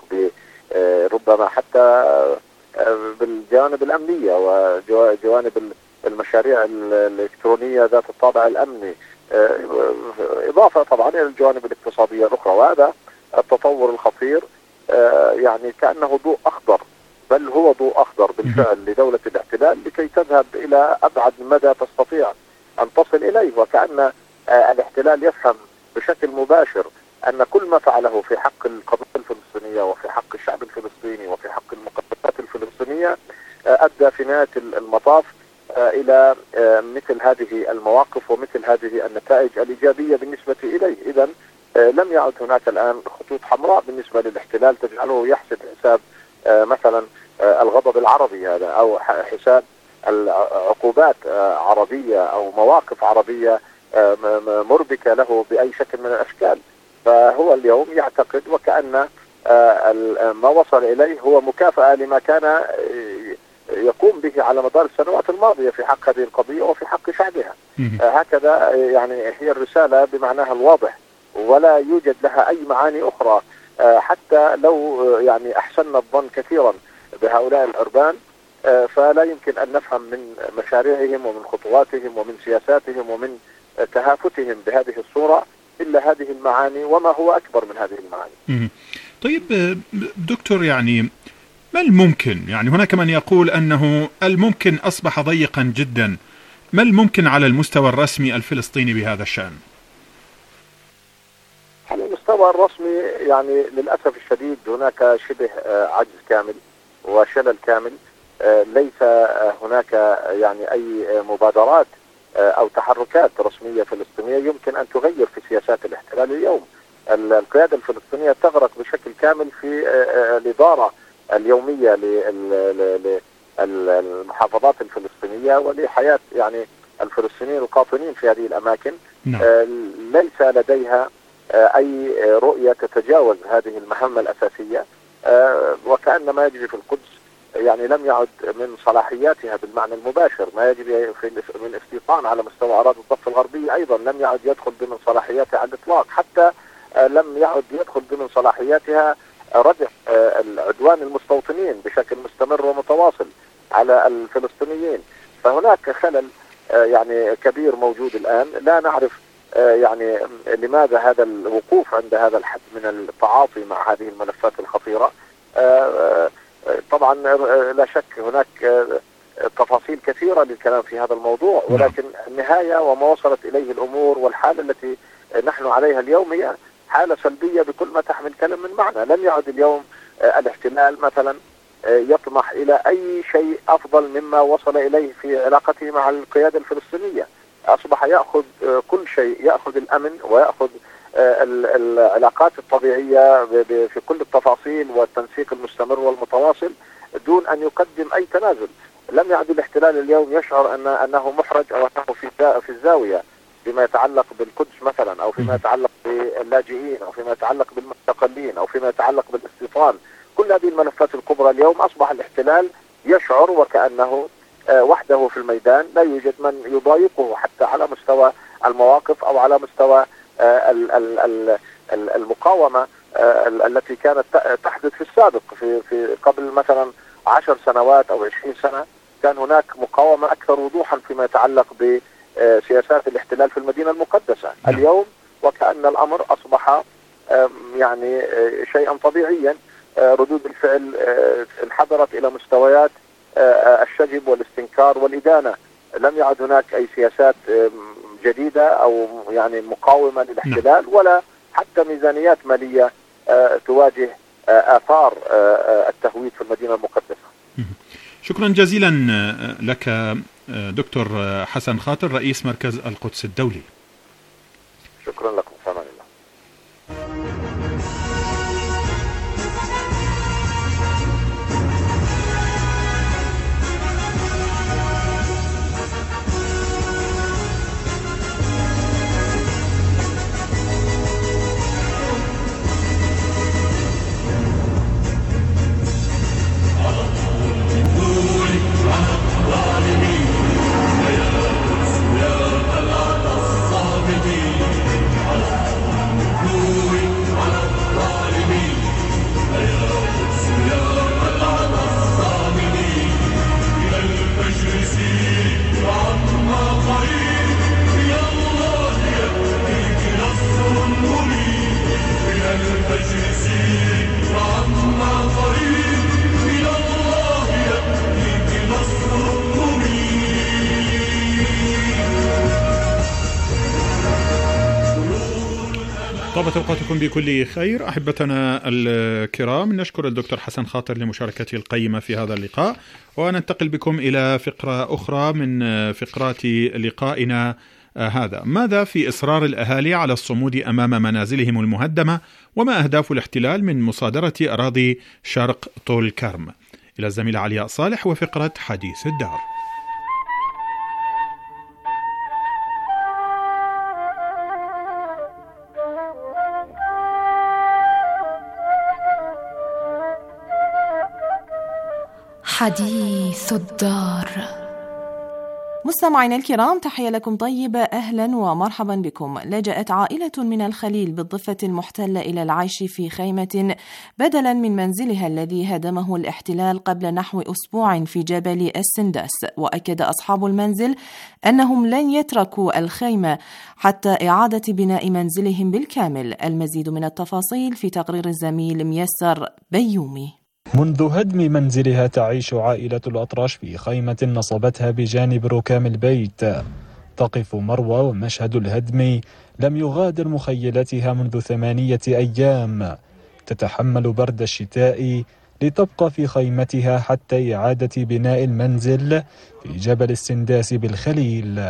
ربما حتى بالجوانب الأمنية وجوانب المشاريع الإلكترونية ذات الطابع الأمني، إضافة طبعا إلى الجوانب الاقتصادية الأخرى. وهذا التطور الخطير يعني كأنه ضوء أخضر، بل هو ضوء أخضر بالفعل لدولة الاحتلال لكي تذهب إلى أبعد مدى تستطيع أن تصل إليه. وكأن الاحتلال يفهم بشكل مباشر أن كل ما فعله في حق القضية الفلسطينية وفي حق الشعب الفلسطيني وفي حق المقدسات الفلسطينية أدى في نهاية المطاف إلى مثل هذه المواقف ومثل هذه النتائج الإيجابية بالنسبة إليه. إذن لم يعد هناك الآن خطوط حمراء بالنسبة للاحتلال تجعله يحسب حساب مثلا الغضب العربي هذا، أو حساب عقوبات عربية أو مواقف عربية مربكة له بأي شكل من الأشكال. فهو اليوم يعتقد وكأن ما وصل إليه هو مكافأة لما كان يقوم به على مدار السنوات الماضية في حق هذه القضية وفي حق شعبها. هكذا يعني هي الرسالة بمعناها الواضح، ولا يوجد لها أي معاني أخرى. حتى لو يعني أحسننا الظن كثيرا بهؤلاء العربان، فلا يمكن أن نفهم من مشاريعهم ومن خطواتهم ومن سياساتهم ومن تهافتهم بهذه الصورة إلا هذه المعاني وما هو أكبر من هذه المعاني. طيب دكتور، يعني ما الممكن؟ يعني هناك من يقول أنه الممكن أصبح ضيقا جدا. ما الممكن على المستوى الرسمي الفلسطيني بهذا الشأن؟ على المستوى الرسمي يعني للأسف الشديد هناك شبه عجز كامل وشلل كامل. ليس هناك يعني أي مبادرات أو تحركات رسمية فلسطينية يمكن أن تغير في سياسات الاحتلال اليوم. القيادة الفلسطينية تغرق بشكل كامل في الإدارة اليومية للمحافظات الفلسطينية ولحياة يعني الفلسطينيين القاطنين في هذه الأماكن. ليس لديها أي رؤية تتجاوز هذه المهمة الأساسية، وكأن ما يجري في القدس يعني لم يعد من صلاحياتها بالمعنى المباشر. ما يجري من استيطان على مستوى أراضي الضفة الغربية أيضا لم يعد يدخل ضمن صلاحياتها على الإطلاق. حتى لم يعد يدخل ضمن صلاحياتها ردع العدوان المستوطنين بشكل مستمر ومتواصل على الفلسطينيين. فهناك خلل يعني كبير موجود الآن. لا نعرف يعني لماذا هذا الوقوف عند هذا الحد من التعاطي مع هذه الملفات الخطيرة. طبعا لا شك هناك تفاصيل كثيرة للكلام في هذا الموضوع، ولكن النهاية وما وصلت إليه الأمور والحالة التي نحن عليها اليوم هي حالة سلبية بكل ما تحمل كلمة من معنى. لم يعد اليوم الاحتلال مثلا يطمح إلى أي شيء أفضل مما وصل إليه في علاقته مع القيادة الفلسطينية. أصبح يأخذ كل شيء، يأخذ الأمن ويأخذ العلاقات الطبيعية في كل التفاصيل والتنسيق المستمر والمتواصل دون أن يقدم أي تنازل. لم يعد الاحتلال اليوم يشعر أنه محرج أو أنه في الزاوية فيما يتعلق بالقدس مثلا، أو فيما يتعلق باللاجئين، أو فيما يتعلق بالمستقلين، أو فيما يتعلق بالاستيطان. كل هذه الملفات الكبرى اليوم أصبح الاحتلال يشعر وكأنه وحده في الميدان، لا يوجد من يضايقه حتى على مستوى المواقف أو على مستوى المقاومة التي كانت تحدث في السابق. في قبل مثلا 10 سنوات أو 20 سنة كان هناك مقاومة أكثر وضوحا فيما يتعلق بسياسات الاحتلال في المدينة المقدسة. اليوم وكأن الأمر أصبح يعني شيئا طبيعيا. ردود الفعل انحدرت إلى مستويات الشجب والاستنكار والإدانة. لم يعد هناك أي سياسات جديدة أو يعني مقاومة للاحتلال، ولا حتى ميزانيات مالية تواجه آثار التهويد في المدينة المقدسة. شكرا جزيلا لك دكتور حسن خاطر، رئيس مركز القدس الدولي. شكرا لكم. سلام الله. يا طابت أوقاتكم بكل خير أحبتنا الكرام. نشكر الدكتور حسن خاطر لمشاركته القيمة في هذا اللقاء، وننتقل بكم إلى فقرة أخرى من فقرات لقائنا هذا. ماذا في إصرار الأهالي على الصمود أمام منازلهم المهدمة؟ وما أهداف الاحتلال من مصادرة أراضي شرق طول كرم؟ إلى الزميلة علياء صالح وفقرة حديث الدار. حديث الدار. مستمعينا الكرام، تحية لكم طيبة، أهلا ومرحبا بكم. لجأت عائلة من الخليل بالضفة المحتلة إلى العيش في خيمة بدلا من منزلها الذي هدمه الاحتلال قبل نحو أسبوع في جبل السنداس. وأكد أصحاب المنزل أنهم لن يتركوا الخيمة حتى إعادة بناء منزلهم بالكامل. المزيد من التفاصيل في تقرير الزميل ميسر بيومي. منذ هدم منزلها تعيش عائلة الأطرش في خيمة نصبتها بجانب ركام البيت. تقف مروى ومشهد الهدم لم يغادر مخيلتها منذ 8 أيام. تتحمل برد الشتاء لتبقى في خيمتها حتى إعادة بناء المنزل في جبل السنداس بالخليل.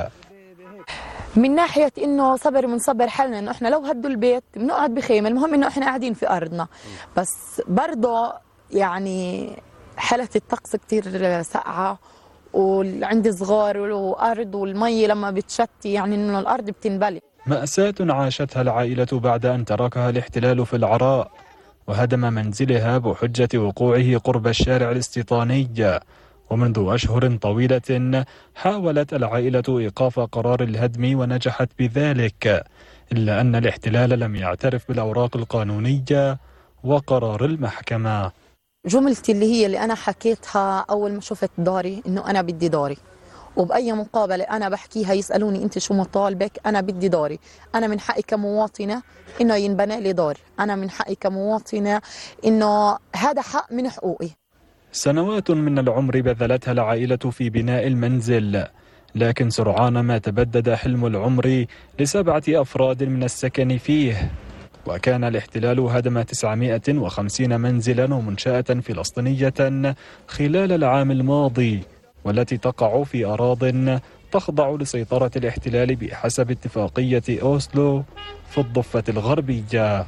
من ناحية إنه صبر من صبر حالنا، إنه إحنا لو هدوا البيت بنقعد بخيمة، المهم إنه إحنا قاعدين في أرضنا. بس برضه يعني حالة الطقس كتير ساقعة، وعندي صغار وأرض، والمي لما بتشتي يعني إنه الأرض بتنبلي. مأساة عاشتها العائلة بعد أن تركها الاحتلال في العراء وهدم منزلها بحجة وقوعه قرب الشارع الاستيطاني. ومنذ أشهر طويلة حاولت العائلة إيقاف قرار الهدم ونجحت بذلك، إلا أن الاحتلال لم يعترف بالأوراق القانونية وقرار المحكمة. جملتي اللي أنا حكيتها أول ما شفت داري إنه أنا بدي داري، وبأي مقابلة أنا بحكيها يسألوني أنت شو مطالبك؟ أنا بدي داري. أنا من حقي كمواطنة إنه ينبنى لي داري، أنا من حقي كمواطنة إنه هذا حق من حقوقي. سنوات من العمر بذلتها العائلة في بناء المنزل، لكن سرعان ما تبدد حلم العمر ل7 أفراد من السكن فيه. وكان الاحتلال هدم 950 منزلا ومنشأة فلسطينية خلال العام الماضي، والتي تقع في أراضٍ تخضع لسيطرة الاحتلال بحسب اتفاقية أوسلو في الضفة الغربية.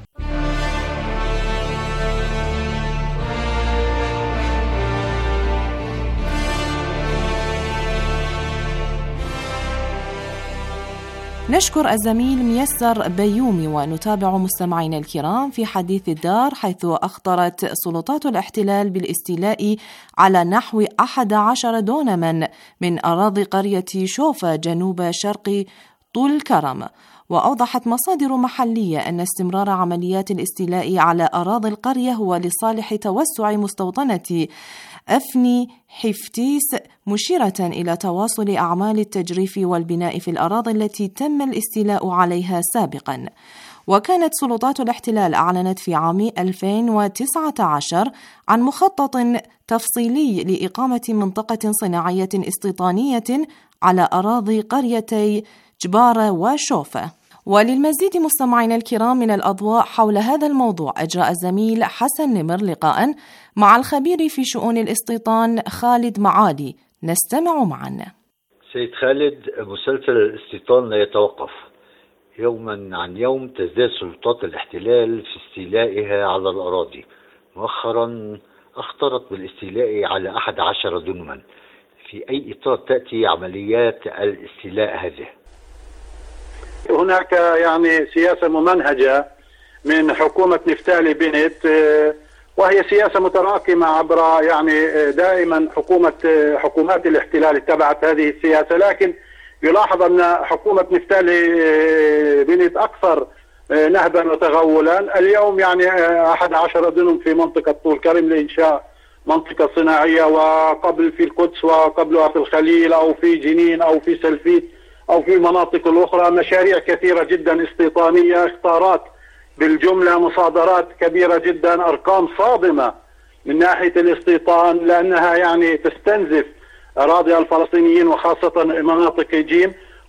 نشكر الزميل ميسر بيومي، ونتابع مستمعينا الكرام في حديث الدار، حيث أخطرت سلطات الاحتلال بالاستيلاء على نحو 11 دونما من أراضي قرية شوفة جنوب شرق طول كرم. وأوضحت مصادر محلية أن استمرار عمليات الاستيلاء على أراضي القرية هو لصالح توسع مستوطنة أفني حفتيس، مشيرة إلى تواصل أعمال التجريف والبناء في الأراضي التي تم الاستيلاء عليها سابقا. وكانت سلطات الاحتلال أعلنت في عام 2019 عن مخطط تفصيلي لإقامة منطقة صناعية استيطانية على أراضي قريتي جبارة وشوفة. وللمزيد مستمعينا الكرام من الأضواء حول هذا الموضوع، أجرى الزميل حسن نمر لقاء مع الخبير في شؤون الاستيطان خالد معالي. نستمع معا. سيد خالد، مسلسل الاستيطان لا يتوقف. يوما عن يوم تزداد سلطات الاحتلال في استيلائها على الأراضي. مؤخرا أخطرت بالاستيلاء على 11 دنما. في أي إطار تأتي عمليات الاستيلاء هذه؟ هناك يعني سياسة ممنهجة من حكومة نفتالي بنت، وهي سياسة متراكمة عبر يعني دائما حكومات الاحتلال اتبعت هذه السياسة، لكن يلاحظ أن حكومة نفتالي بنت أكثر نهبا وتغولا. اليوم يعني 11 دنم في منطقة طول كرم لإنشاء منطقة صناعية، وقبل في القدس وقبلها في الخليل أو في جنين أو في سلفيت أو في المناطق الأخرى مشاريع كثيرة جدا استيطانية، اختارات بالجملة، مصادرات كبيرة جدا، أرقام صادمة من ناحية الاستيطان، لأنها يعني تستنزف أراضي الفلسطينيين وخاصة مناطق جيم.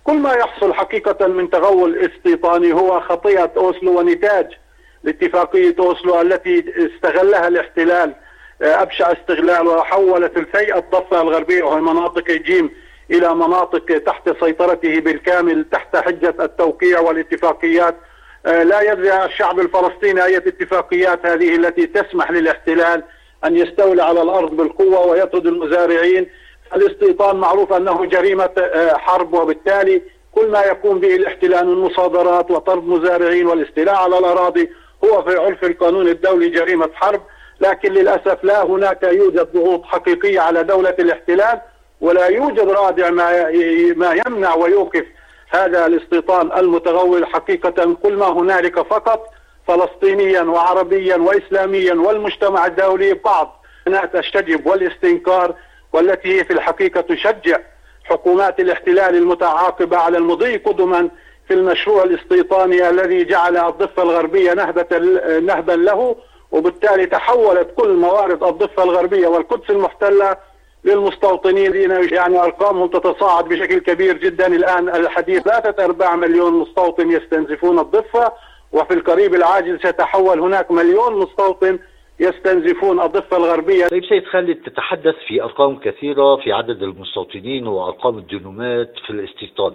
كل ما يحصل حقيقة من تغول استيطاني هو خطيئة أوسلو ونتاج لاتفاقية أوسلو التي استغلها الاحتلال أبشع استغلال، وحول ثلثي الضفة الغربية وهي مناطق جيم إلى مناطق تحت سيطرته بالكامل تحت حجة التوقيع والاتفاقيات. لا يدري الشعب الفلسطيني أي اتفاقيات هذه التي تسمح للاحتلال أن يستولي على الأرض بالقوة ويطرد المزارعين. الاستيطان معروف أنه جريمة حرب، وبالتالي كل ما يقوم به الاحتلال من مصادرات وطرد مزارعين والاستيلاء على الأراضي هو في عرف القانون الدولي جريمة حرب. لكن للأسف لا هناك يوجد ضغوط حقيقية على دولة الاحتلال، ولا يوجد رادع ما يمنع ويوقف هذا الاستيطان المتغول. حقيقة كل ما هنالك فقط فلسطينيا وعربيا وإسلاميا والمجتمع الدولي بعض تستجب والاستنكار، والتي هي في الحقيقة تشجع حكومات الاحتلال المتعاقبة على المضي قدما في المشروع الاستيطاني الذي جعل الضفة الغربية نهبا له، وبالتالي تحولت كل موارد الضفة الغربية والقدس المحتلة للمستوطنين. يعني أرقامهم تتصاعد بشكل كبير جدا. الآن الحديث 3-4 مليون مستوطن يستنزفون الضفة، وفي القريب العاجل سيتحول هناك 1,000,000 مستوطن يستنزفون الضفة الغربية. طيب سيد خالد، تتحدث في أرقام كثيرة في عدد المستوطنين وأرقام الدينامات في الاستيطان.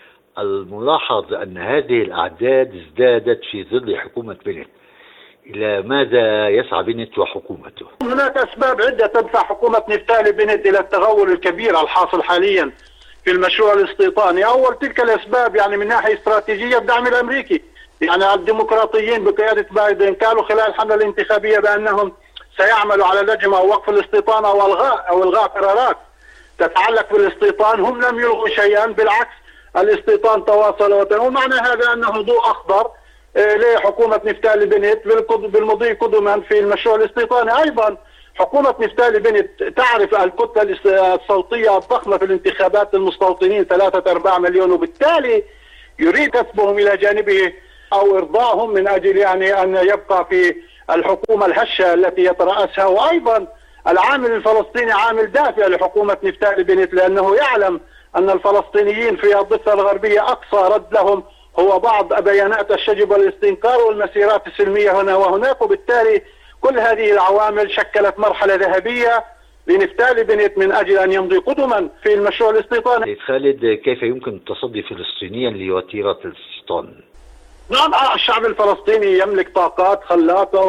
الملاحظ أن هذه الأعداد ازدادت في ظل حكومة بنت. إلى ماذا يسعى بنت وحكومته؟ هناك أسباب عدة تدفع حكومة نفتالي بنت إلى التغول الكبير الحاصل حاليا في المشروع الاستيطاني. أول تلك الأسباب يعني من ناحية استراتيجية الدعم الأمريكي. يعني الديمقراطيين بقيادة بايدن قالوا خلال الحملة الانتخابية بأنهم سيعملوا على لجمة أو وقف الاستيطان أو إلغاء قرارات تتعلق بالاستيطان. هم لم يلغوا شيئا، بالعكس الاستيطان تواصل، ومعنى هذا أنه ضوء أخضر لحكومة نفتالي بنت بالمضي قدما في المشروع الاستيطاني. أيضا حكومة نفتالي بنت تعرف الكتلة الصوتية الضخمة في الانتخابات المستوطنين 3-4 مليون، وبالتالي يريد كسبهم إلى جانبه أو إرضاهم من أجل يعني أن يبقى في الحكومة الهشة التي يترأسها. وأيضا العامل الفلسطيني عامل دافع لحكومة نفتالي بنت، لأنه يعلم أن الفلسطينيين في الضفة الغربية أقصى رد لهم هو بعض بيانات الشجب والاستنكار والمسيرات السلمية هنا وهناك. وبالتالي كل هذه العوامل شكلت مرحلة ذهبية لنفتالي بنت من أجل أن يمضي قدما في المشروع الاستيطاني. سيد خالد، كيف يمكن التصدي فلسطينيا لوتيرة الاستيطان؟ نعم، الشعب الفلسطيني يملك طاقات خلاقة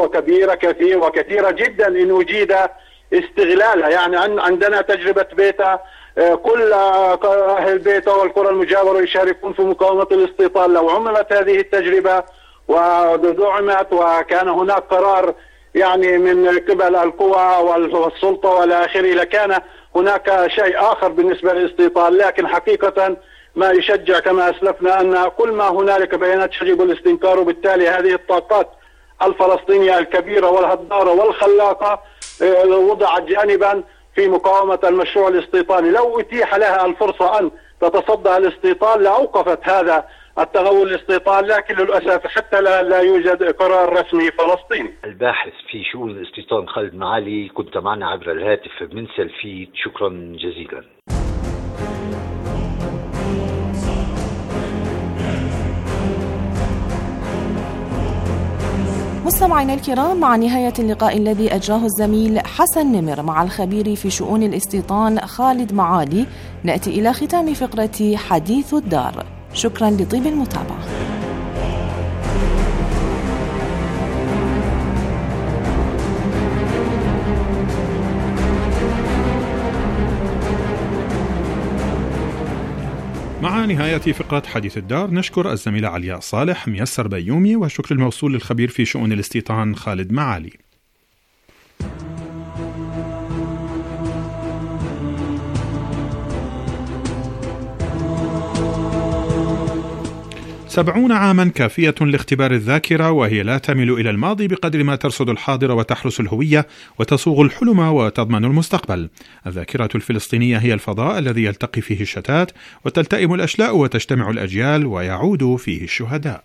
وكثيرة جدا إن أجيد استغلالها. يعني عندنا تجربة بيتا، كل أهل بيتا والقرى المجاورة يشاركون في مقاومة الاستيطان. لو عملت هذه التجربة ودعمت وكان هناك قرار يعني من قبل القوى والسلطة والى آخره لكان هناك شيء آخر بالنسبة للاستيطان. لكن حقيقة ما يشجع كما أسلفنا أن كل ما هنالك بيانات شجب الاستنكار، وبالتالي هذه الطاقات الفلسطينية الكبيرة والهدارة والخلاقة وضعت جانبا في مقاومة المشروع الاستيطاني. لو أتيح لها الفرصة أن تتصدى الاستيطان لأوقفت هذا التغول الاستيطان، لكن للأسف حتى لا يوجد قرار رسمي فلسطيني. الباحث في شؤون الاستيطان خالد معالي، كنت معنا عبر الهاتف من سلفيت، شكرا جزيلا. مستمعينا الكرام، مع نهاية اللقاء الذي أجراه الزميل حسن نمر مع الخبير في شؤون الاستيطان خالد معالي، نأتي إلى ختام فقرة حديث الدار. شكرا لطيب المتابعة. مع نهاية فقرة حديث الدار نشكر الزميلة علياء صالح، ميسر بيومي، والشكر الموصول للخبير في شؤون الاستيطان خالد معالي. 70 عاما كافية لاختبار الذاكرة، وهي لا تميل إلى الماضي بقدر ما ترصد الحاضر وتحرس الهوية وتصوغ الحلم وتضمن المستقبل. الذاكرة الفلسطينية هي الفضاء الذي يلتقي فيه الشتات وتلتئم الأشلاء وتجتمع الأجيال ويعود فيه الشهداء.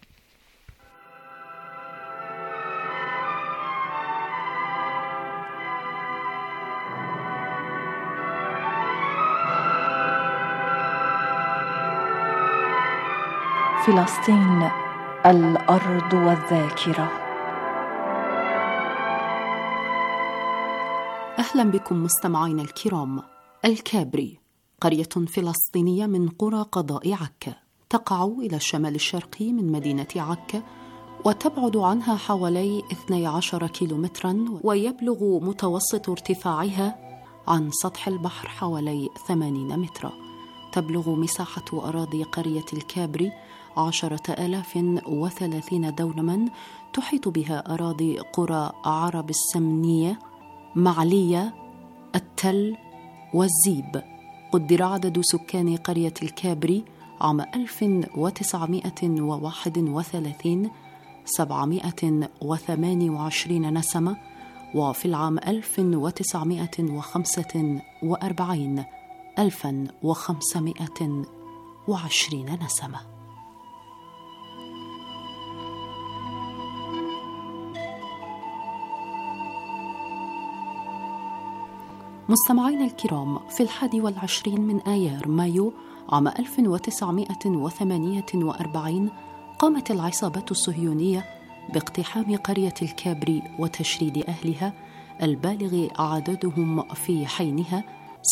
فلسطين الأرض والذاكرة. أهلا بكم مستمعينا الكرام. الكابري قرية فلسطينية من قرى قضاء عكا، تقع إلى الشمال الشرقي من مدينة عكا، وتبعد عنها حوالي 12 كيلومترا، ويبلغ متوسط ارتفاعها عن سطح البحر حوالي 80 مترا. تبلغ مساحة أراضي قرية الكابري 10,030 دونما، تحيط بها أراضي قرى عرب السمنية، معلية، التل والزيب. قدر عدد سكان قرية الكابري عام 1931 728 نسمة، وفي العام 1945 1520 نسمة. مستمعينا الكرام، في 21 من آيار مايو عام 1948 قامت العصابة الصهيونية باقتحام قرية الكابري وتشريد أهلها البالغ عددهم في حينها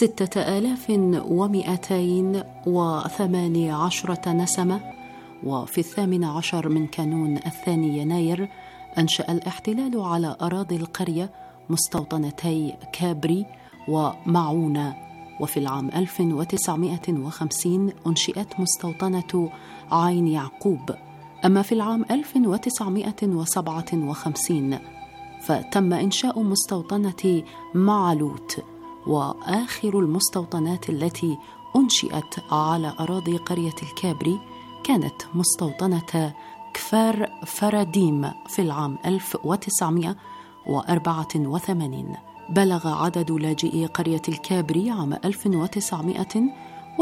6218 نسمة. وفي 18 من كانون 2 يناير أنشأ الاحتلال على أراضي القرية مستوطنتي كابري ومعونة. وفي العام 1950 أنشئت مستوطنة عين يعقوب. أما في العام 1957 فتم إنشاء مستوطنة معلوت. وآخر المستوطنات التي أنشئت على أراضي قرية الكابري كانت مستوطنة كفار فراديم في العام 1984. بلغ عدد لاجئي قرية الكابري عام 1998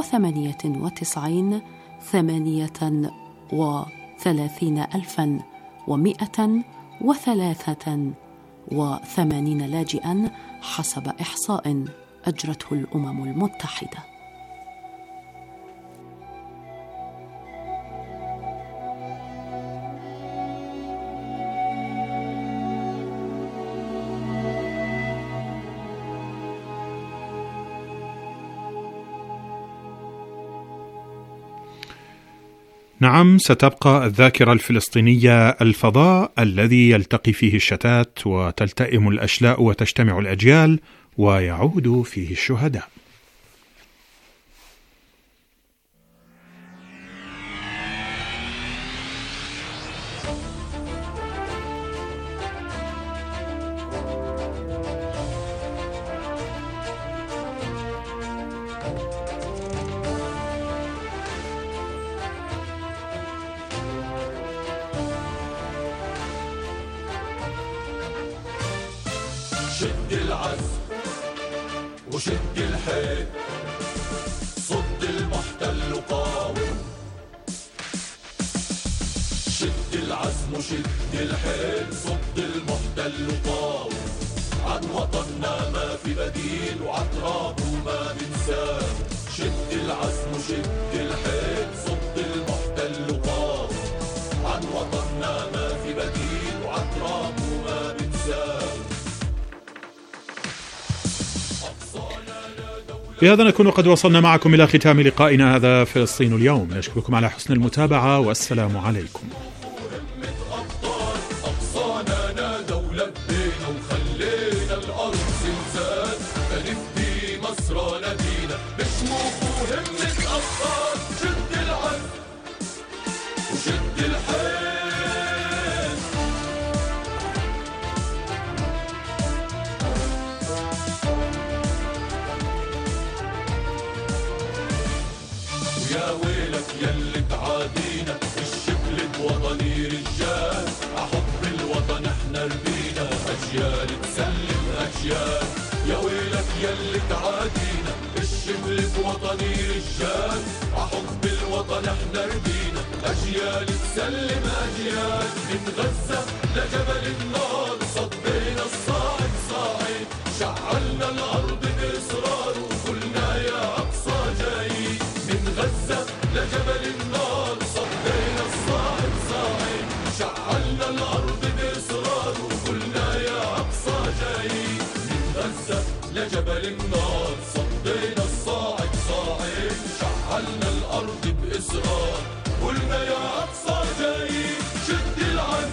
38,183 لاجئاً حسب إحصاء أجرته الأمم المتحدة. نعم، ستبقى الذاكرة الفلسطينية الفضاء الذي يلتقي فيه الشتات وتلتئم الأشلاء وتجتمع الأجيال ويعود فيه الشهداء. شد العزم وشد الحيل، صد المحتل وقاوم. شد العزم وشد الحيل، صد المحتل وقاوم. عن وطننا ما في بديل وعن ترابه ما بنساه. شد العزم وشد الحيل، صد المحتل وقاوم. عن وطننا ما في بديل وعن ترابه ما بنساه. بهذا نكون قد وصلنا معكم إلى ختام لقائنا هذا فلسطين اليوم. نشكركم على حسن المتابعة والسلام عليكم. أقصانا نادوا لبينا وخلينا الأرض زلزال، فنفدي مصر نبينا بشموخ وهمة أبطال. شد العزم وشد الحيل، يا ويلك يلي تعادينا، الشبل بوطني رجال. عحب الوطن احنا ربينا، أجيال تسلم أجيال. يا ويلك يلي تعادينا، الشبل بوطني رجال. عحب الوطن احنا ربينا، أجيال تسلم أجيال. من غزة لجبل النار صدينا الصاعد صاعد، شعلنا الأرض بإصرار وقلنا يا أقصى جاي. من غزة لجبل النار صدينا حل الأرض